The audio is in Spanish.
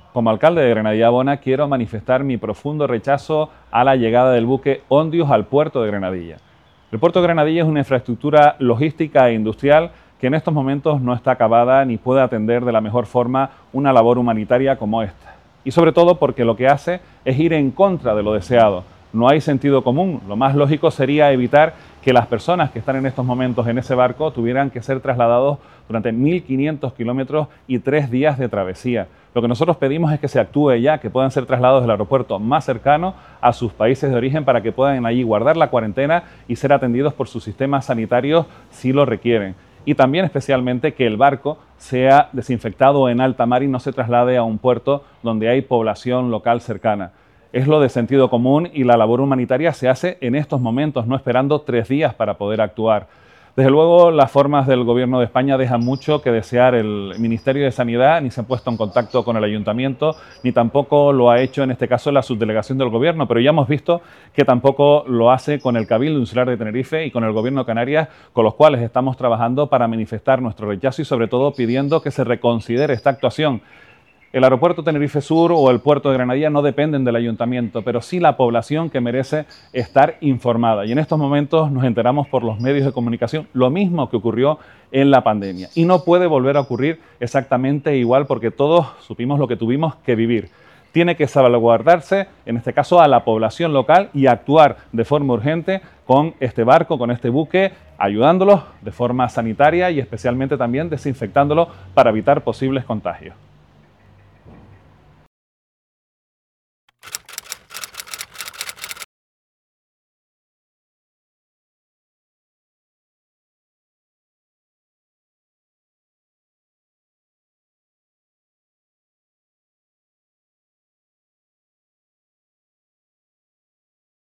Como alcalde de Granadilla Bona, quiero manifestar mi profundo rechazo a la llegada del buque Ondius al puerto de Granadilla. El puerto de Granadilla es una infraestructura logística e industrial que en estos momentos no está acabada ni puede atender de la mejor forma una labor humanitaria como esta. Y sobre todo porque lo que hace es ir en contra de lo deseado. No hay sentido común. Lo más lógico sería evitar que las personas que están en estos momentos en ese barco tuvieran que ser trasladados durante 1.500 kilómetros y 3 días de travesía. Lo que nosotros pedimos es que se actúe ya, que puedan ser trasladados del aeropuerto más cercano a sus países de origen para que puedan allí guardar la cuarentena y ser atendidos por sus sistemas sanitarios si lo requieren. Y también especialmente que el barco sea desinfectado en alta mar y no se traslade a un puerto donde hay población local cercana. Es lo de sentido común y la labor humanitaria se hace en estos momentos, no esperando 3 días para poder actuar. Desde luego, las formas del Gobierno de España dejan mucho que desear. El Ministerio de Sanidad ni se ha puesto en contacto con el Ayuntamiento, ni tampoco lo ha hecho en este caso la subdelegación del Gobierno, pero ya hemos visto que tampoco lo hace con el Cabildo Insular de Tenerife y con el Gobierno de Canarias, con los cuales estamos trabajando para manifestar nuestro rechazo y sobre todo pidiendo que se reconsidere esta actuación. El aeropuerto Tenerife Sur o el puerto de Granadilla no dependen del ayuntamiento, pero sí la población que merece estar informada. Y en estos momentos nos enteramos por los medios de comunicación lo mismo que ocurrió en la pandemia. Y no puede volver a ocurrir exactamente igual porque todos supimos lo que tuvimos que vivir. Tiene que salvaguardarse, en este caso, a la población local y actuar de forma urgente con este barco, con este buque, ayudándolos de forma sanitaria y especialmente también desinfectándolo para evitar posibles contagios.